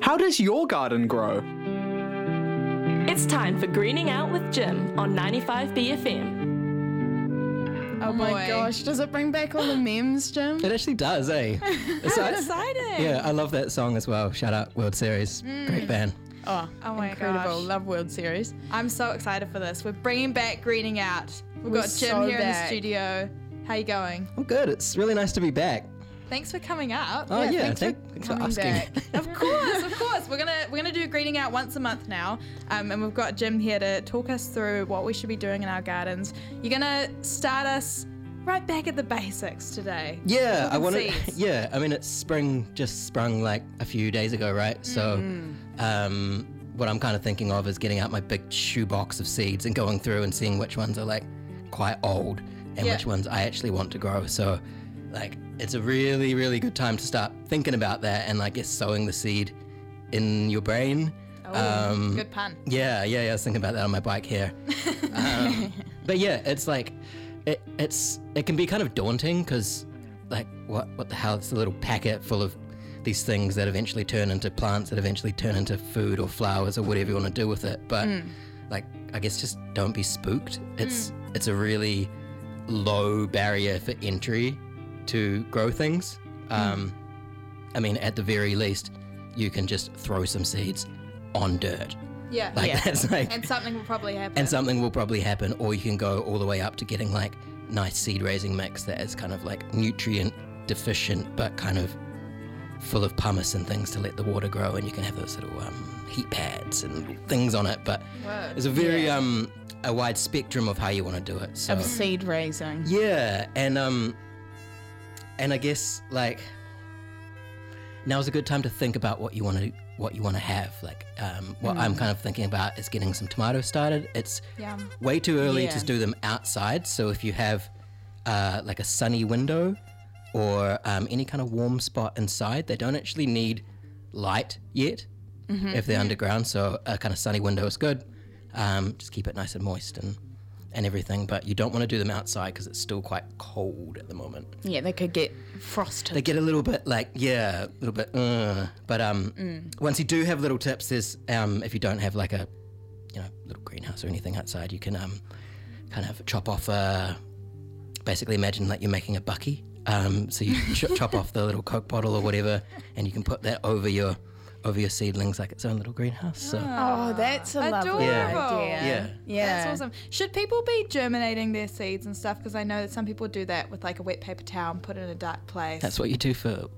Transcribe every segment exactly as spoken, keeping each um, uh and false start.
How does your garden grow? It's time for Greening Out with Jim on ninety-five B F M. Oh, Oh my boy. gosh, does it bring back all the memes, Jim? It actually does, eh? It's How like- exciting. yeah, I love that song as well. Shout out World Series. Great band. Oh, Oh my incredible. gosh. Love World Series. I'm so excited for this. We're bringing back Greening Out. We've We're got Jim so here in the back. studio. How you going? I'm good. It's really nice to be back. Thanks for coming up. Oh, yeah. thanks for thank- thanks for coming asking. back. Of course, of course. We're gonna we're gonna do Greening Out once a month now, um, and we've got Jim here to talk us through what we should be doing in our gardens. You're gonna start us right back at the basics today. Yeah, I Talking want to. seeds. Yeah, I mean, it's spring, just sprung like a few days ago, right? So, um, what I'm kind of thinking of is getting out my big shoebox of seeds and going through and seeing which ones are like quite old and Yeah. which ones I actually want to grow. So, like, it's a really, really good time to start thinking about that and like guess sowing the seed in your brain. Oh, Um, good pun. Yeah, yeah, yeah. I was thinking about that on my bike here. Um, but yeah, it's like it, it's it can be kind of daunting because like what what the hell? It's a little packet full of these things that eventually turn into plants that eventually turn into food or flowers or whatever you want to do with it. But like I guess just don't be spooked. It's it's a really low barrier for entry to grow things. Um, I mean, at the very least, you can just throw some seeds on dirt. Yeah. Like Yeah. that's like, And something will probably happen. and something will probably happen, or you can go all the way up to getting like nice seed raising mix that is kind of like nutrient deficient, but kind of full of pumice and things to let the water grow, and you can have those little um, heat pads and things on it. But Whoa. there's a very Yeah. um a wide spectrum of how you want to do it. So Of seed raising. yeah, and um, and I guess like now's a good time to think about what you want to what you want to have. Like um, what I'm kind of thinking about is getting some tomatoes started. It's Yum. way too early Yeah. to do them outside. So if you have uh, like a sunny window or um, any kind of warm spot inside, they don't actually need light yet if they're underground. So a kind of sunny window is good. Um, just keep it nice and moist and and everything, but you don't want to do them outside because it's still quite cold at the moment. Yeah, they could get frosted. They get a little bit like, yeah, a little bit, uh, but um, once you do have little tips, there's, um, if you don't have like a, you know, little greenhouse or anything outside, you can um, kind of chop off a, basically imagine like you're making a bucky. Um, so you ch- chop off the little Coke bottle or whatever, and you can put that over your, over your seedlings like its own little greenhouse. So Oh, that's a lovely Adorable. idea. Yeah. Yeah. That's awesome. Should people be germinating their seeds and stuff? Because I know that some people do that with like a wet paper towel and put it in a dark place. that's what you do for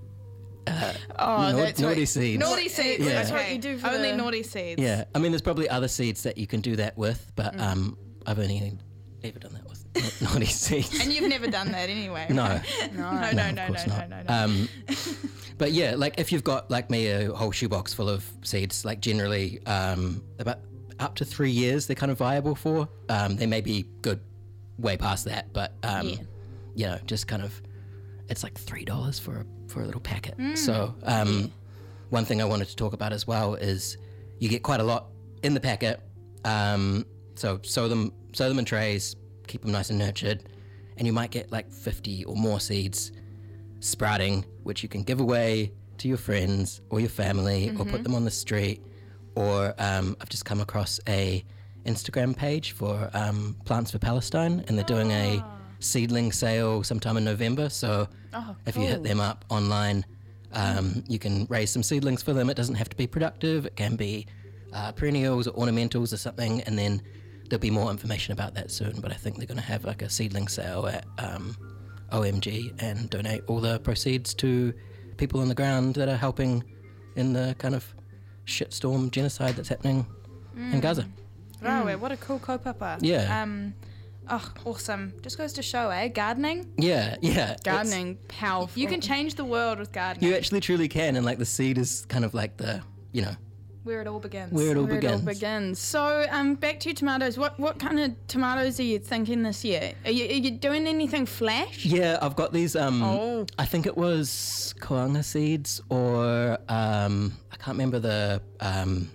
Oh, Nau- that's naughty what, seeds. naughty seeds. Yeah. That's what okay. you do for Only the- naughty seeds. Yeah, I mean, there's probably other seeds that you can do that with, but um, I've only ever done that with na- naughty seeds. And you've never done that anyway. No, right? No. No, no, no, of no, no, course no, not. no, no. Um, but yeah, like if you've got like me a whole shoebox full of seeds, like generally um, about up to three years they're kind of viable for. Um, they may be good way past that, but um, Yeah. you know, just kind of it's like three dollars for a for a little packet. Mm. So um, one thing I wanted to talk about as well is you get quite a lot in the packet. Um, so sow them sow them in trays, keep them nice and nurtured, and you might get like fifty or more seeds sprouting, which you can give away to your friends or your family, or put them on the street. Or um, I've just come across a Instagram page for um, Plants for Palestine, and they're doing a seedling sale sometime in November. So Oh, if you hit cool. them up online, um, you can raise some seedlings for them. It doesn't have to be productive. It can be uh, perennials or ornamentals or something, and then there'll be more information about that soon. But I think they're going to have like a seedling sale at um, O M G and donate all the proceeds to people on the ground that are helping in the kind of shitstorm genocide that's happening in Gaza. Wow, what a cool kaupapa. Yeah. Um, oh, awesome. Just goes to show, eh? Gardening. Yeah, yeah. it's- Gardening, powerful. You can change the world with gardening. You actually truly can, and like the seed is kind of like the, you know, Where it all begins. where it all Where it all begins. begins. So, um, back to your tomatoes. What what kind of tomatoes are you thinking this year? Are you, are you doing anything flash? Yeah, I've got these. Um, Oh. I think it was koanga seeds, or um, I can't remember the um,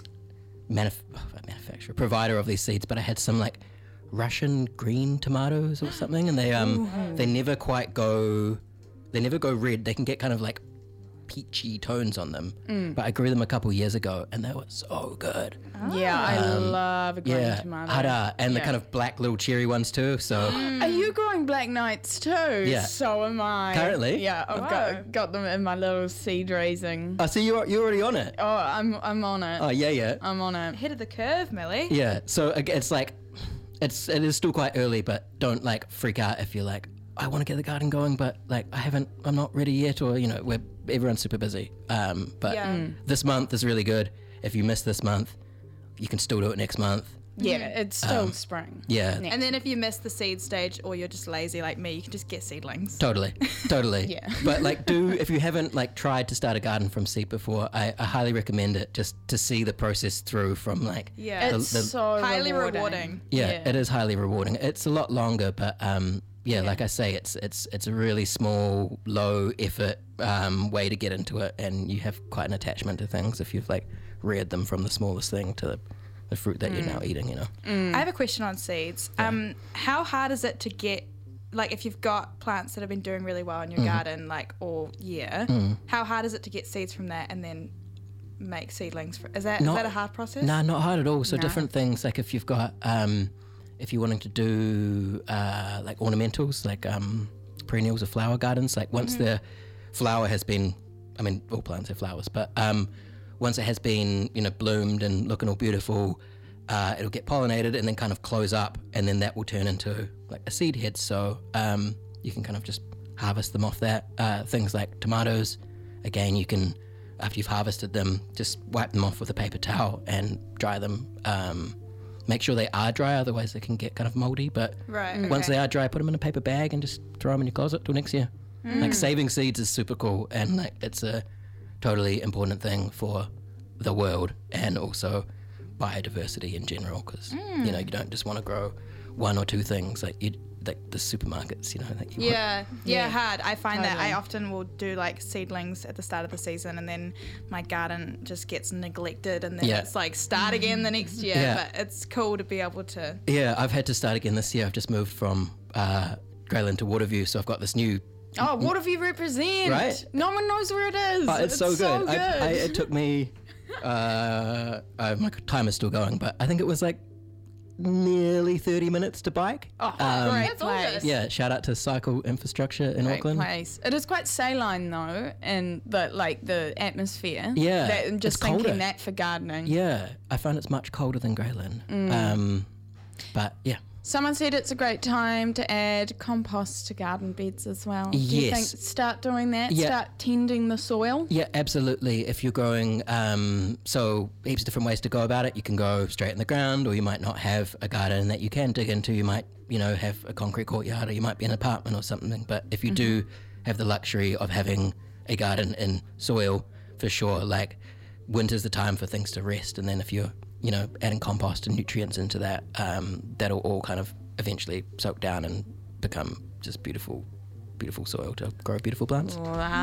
manuf- manufacturer provider of these seeds, but I had some like Russian green tomatoes or something, and they um they never quite go, they never go red. They can get kind of like peachy tones on them. Mm. But I grew them a couple years ago, and they were so good. Yeah, I love a green Yeah, tomato. hara, and the Yeah. kind of black little cherry ones too. So Are you growing Black Knights too? Yeah. So am I. Currently? Yeah, I've Wow. got, got them in my little seed raising. I see you're you're already on it. Oh, I'm I'm on it. Oh yeah, yeah. I'm on it. Ahead of the curve, Millie. Yeah, so ag- it's like, it's it is still quite early, but don't like freak out if you're like, I want to get the garden going, but like I haven't, I'm not ready yet, or you know, we're everyone's super busy. Um, but Yeah. Mm. this month is really good. If you miss this month, you can still do it next month. Yeah, it's still Um, spring. Yeah, Yeah. And then if you miss the seed stage or you're just lazy like me, you can just get seedlings. totally, totally. Yeah. But like, do if you haven't like tried to start a garden from seed before, I, I highly recommend it just to see the process through from like. Yeah. the- It's the- so Highly rewarding. rewarding. Yeah, Yeah. it is highly rewarding. It's a lot longer, but um, yeah, Yeah. like I say, it's it's it's a really small, low effort um, way to get into it, and you have quite an attachment to things if you've like reared them from the smallest thing to the, the fruit that you're now eating. You know, I have a question on seeds. Um, how hard is it to get, like, if you've got plants that have been doing really well in your garden, like all year, how hard is it to get seeds from that and then make seedlings? For, is that is Not- that a hard process? nah, not hard at all. So No. different things like if you've got um, if you're wanting to do uh, like ornamentals, like um, perennials or flower gardens, like once the flower has been, I mean, all plants have flowers, but um, once it has been, you know, bloomed and looking all beautiful, uh, it'll get pollinated and then kind of close up, and then that will turn into like a seed head. So um, you can kind of just harvest them off that. Uh, things like tomatoes, again, you can, after you've harvested them, just wipe them off with a paper towel and dry them. Um, make sure they are dry, otherwise they can get kind of moldy. But Right. once okay. they are dry, put them in a paper bag and just throw them in your closet till next year. Like saving seeds is super cool, and like it's a totally important thing for the world and also biodiversity in general, because you know you don't just want to grow one or two things like you like the supermarkets, you know. Like you want- Yeah, yeah, Yeah. hard. I find that I Totally. often will do like seedlings at the start of the season, and then my garden just gets neglected, and then Yeah. it's like start again the next year. Yeah. But it's cool to be able to. yeah, I've had to start again this year. I've just moved from uh, Greyland to Waterview, so I've got this new. Oh, what have you represent? Right? No one knows where it is. Oh, it's, so good. I, good. I, it took me. Uh, uh, my time is still going, but I think it was like nearly thirty minutes to bike. Oh, Um, great That's all place. good. Yeah, shout out to Cycle Infrastructure in Great Auckland. place. It is quite saline though, and the like the atmosphere. Yeah, that, I'm just it's thinking colder. that for gardening. Yeah, I find it's much colder than Greyland. Mm. Um, but yeah, Someone said it's a great time to add compost to garden beds as well. Do you think Yes. start doing that? Yeah. Start tending the soil? yeah, absolutely. If you're growing, um, so heaps of different ways to go about it. You can go straight in the ground, or you might not have a garden that you can dig into. You might, you know, have a concrete courtyard, or you might be in an apartment or something. But if you do have the luxury of having a garden in soil, for sure, like winter's the time for things to rest. And then if you're, you know, adding compost and nutrients into that, um, that'll all kind of eventually soak down and become just beautiful, beautiful soil to grow beautiful plants.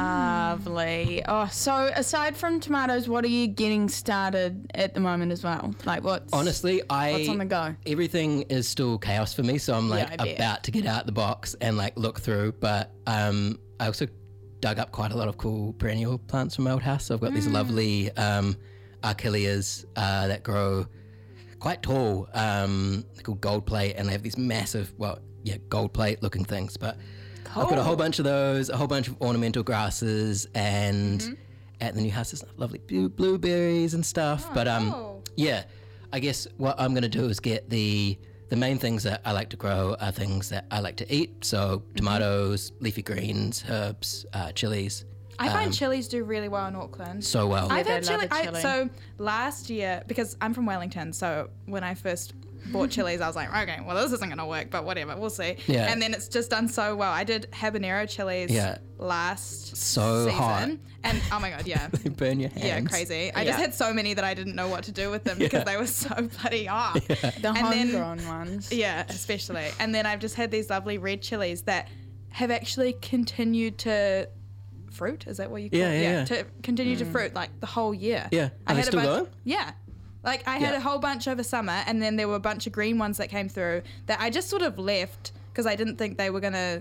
Lovely. Oh, so aside from tomatoes, what are you getting started at the moment as well? Like what's Honestly, I what's on the go? everything is still chaos for me, so I'm like Yeah, I bet. about to get out the box and like look through. But um, I also dug up quite a lot of cool perennial plants from my old house. So I've got Mm. these lovely um, Archelias uh, that grow quite tall. Um, they're called gold plate, and they have these massive, well, yeah, gold plate looking things. But I've got a whole bunch of those, a whole bunch of ornamental grasses, and Mm-hmm. at the new house there's lovely blue- blueberries and stuff. but um, cool. yeah, I guess what I'm gonna do is get the the main things that I like to grow are things that I like to eat. So tomatoes, leafy greens, herbs, uh, chilies. I find um, chilies do really well in Auckland. so well. I've they had love chili. a I, chili. so last year, because I'm from Wellington, so when I first bought chilies, I was like, okay, well, this isn't going to work, but whatever, we'll see. Yeah. And then it's just done so well. I did habanero chilies Yeah. last So season. hot. And oh my God, yeah. They burn your hands. Yeah, crazy. I just Yeah. had so many that I didn't know what to do with them because they were so bloody hot. The And then- homegrown ones. Yeah, especially. And then I've just had these lovely red chilies that have actually continued to fruit. Is that what you call Yeah, it? yeah, yeah. To continue to fruit like the whole year. Yeah. Are I they had still a bunch, going? Yeah. Like I had Yeah. a whole bunch over summer, and then there were a bunch of green ones that came through that I just sort of left because I didn't think they were gonna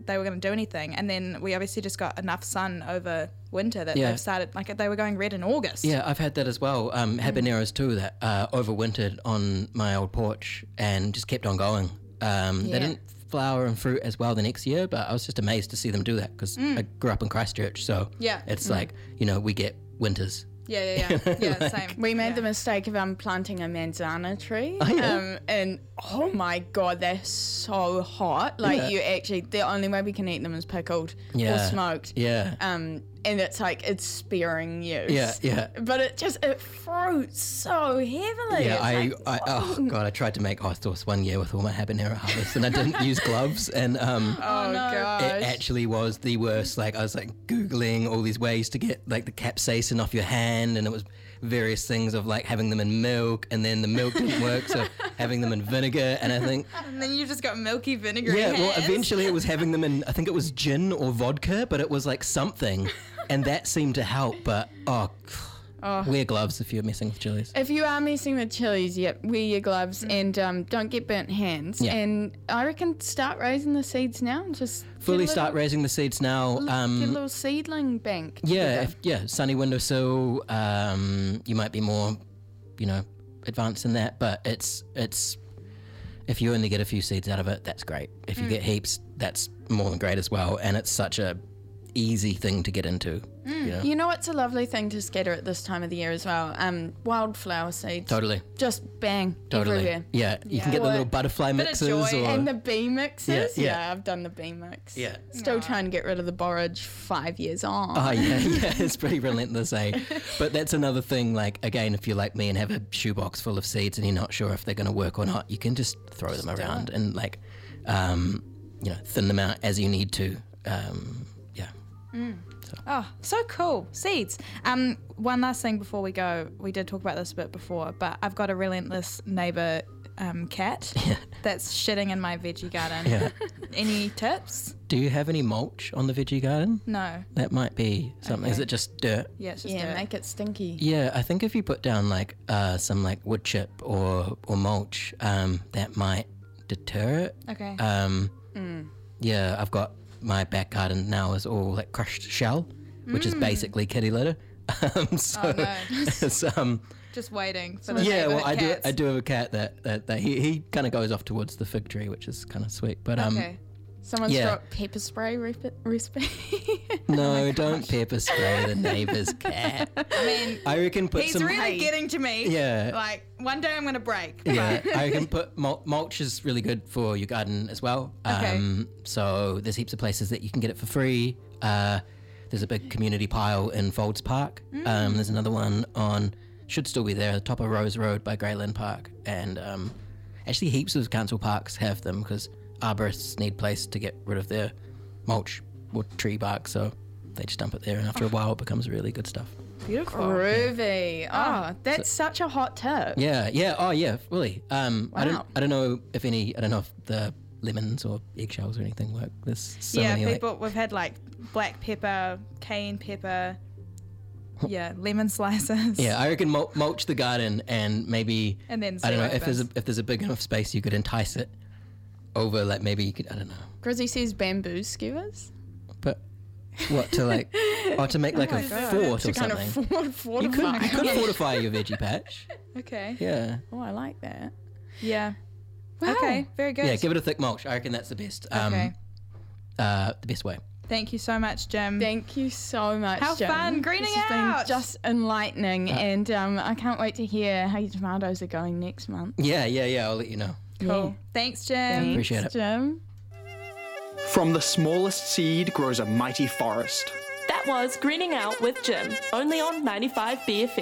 they were going to do anything. And then we obviously just got enough sun over winter that Yeah. they've started, like they were going red in August. Yeah, I've had that as well. Um, habaneros too that uh, overwintered on my old porch and just kept on going. Um, Yeah. They didn't flower and fruit as well the next year, but I was just amazed to see them do that because I grew up in Christchurch, so Yeah. it's like, you know, we get winters. Yeah, yeah, yeah. Yeah, same. We made yeah. the mistake of um, planting a manzana tree. Oh, yeah. um, and oh my God, they're so hot. Like Yeah. you actually, the only way we can eat them is pickled or Yeah. smoked. Yeah. Um, and it's like, it's sparing you. Yeah, yeah. But it just, it fruits so heavily. Yeah, It's I, like, I, oh god, I tried to make hot sauce one year with all my habanero harvest, and I didn't use gloves, and um, oh, no. gosh. it actually was the worst. Like I was like googling all these ways to get like the capsaicin off your hand, and it was various things of like having them in milk, and then the milk didn't work, so having them in vinegar, and I think And then you just got milky vinegary yeah, well, hands. eventually it was having them in, I think it was gin or vodka, but it was like something, and that seemed to help. But oh, wear gloves if you're messing with chilies. If you are messing with chilies, yep, wear your gloves and um, don't get burnt hands. Yeah. And I reckon start raising the seeds now. Just Fully get a start little, raising the seeds now. get a Um, little seedling bank. yeah, together. if, yeah, sunny windowsill. Um, you might be more, you know, advanced in that, but it's it's. If you only get a few seeds out of it, that's great. If you get heaps, that's more than great as well. And it's such a easy thing to get into. You know? You know what's a lovely thing to scatter at this time of the year as well? Um, wildflower seeds. Totally. Just bang Totally. everywhere. Yeah, you can get the Or- little butterfly Bit of mixes joy. or And the bee mixes. Yeah, yeah. I've done the bee mix. Yeah. Still trying to get rid of the borage five years on. Oh yeah, yeah, it's pretty relentless, eh? But that's another thing. Like again, if you're like me and have a shoebox full of seeds and you're not sure if they're going to work or not, you can just throw them around and like, um, you know, thin them out as you need to. Um, yeah. Oh, so cool. Seeds. Um, one last thing before we go. We did talk about this a bit before, but I've got a relentless neighbour um, cat that's shitting in my veggie garden. Yeah. Any tips? Do you have any mulch on the veggie garden? No. That might be something. Is it just dirt? Yeah, it's just yeah, dirt. make it stinky. Yeah, I think if you put down like uh, some like wood chip or or mulch, um, that might deter it. Okay. Um, Yeah, I've got my back garden now is all like crushed shell, which is basically kitty litter. um, so Oh, no. it's, um, just waiting for the yeah, well, neighbourhood I do. cats. I do have a cat that that, that he, he kind of goes off towards the fig tree, which is kind of sweet. But um, Okay. Someone's Yeah. got pepper spray rep- recipe. no, don't pepper spray the neighbour's cat. I mean, I reckon put he's some. really getting to me. Yeah. Like one day I'm gonna break. Yeah, I can put mul- mulch is really good for your garden as well. Okay. Um, so there's heaps of places that you can get it for free. Uh, there's a big community pile in Folds Park. Um, there's another one on, should still be there, the top of Rose Road by Greyland Park. And um, actually heaps of council parks have them because arborists need place to get rid of their mulch or tree bark. So they just dump it there and after a while it becomes really good stuff. Beautiful. Groovy. Oh, that's such a hot tip. Yeah, yeah, oh yeah, really. Um, I don't, Wow. I don't know if any, I don't know if the lemons or eggshells or anything work. There's so yeah, many. people. We've had like black pepper, cayenne pepper. Yeah, lemon slices. Like, yeah, I reckon mul- mulch the garden and maybe And then I don't know see what if there's a, happens. if there's a big enough space you could entice it over. Like maybe you could, I don't know, Grizzy says bamboo skewers. but what to like, or to make like a fort To or kind something. of fort- you could, fortify. you could fortify your veggie patch. Okay. Yeah, Oh, I like that. Yeah. Wow. Okay. Very good. yeah. Give it a thick mulch. I reckon that's the best. Um, Okay. uh, the best way. Thank you so much, Jim. Thank you so much. How Jim. fun greening This has out. been just enlightening, and um, I can't wait to hear how your tomatoes are going next month. Yeah, yeah, yeah. I'll let you know. Cool. Thanks, Jim. Thanks, Appreciate it. Jim. From the smallest seed grows a mighty forest. That was Greening Out with Jim, only on ninety-five B F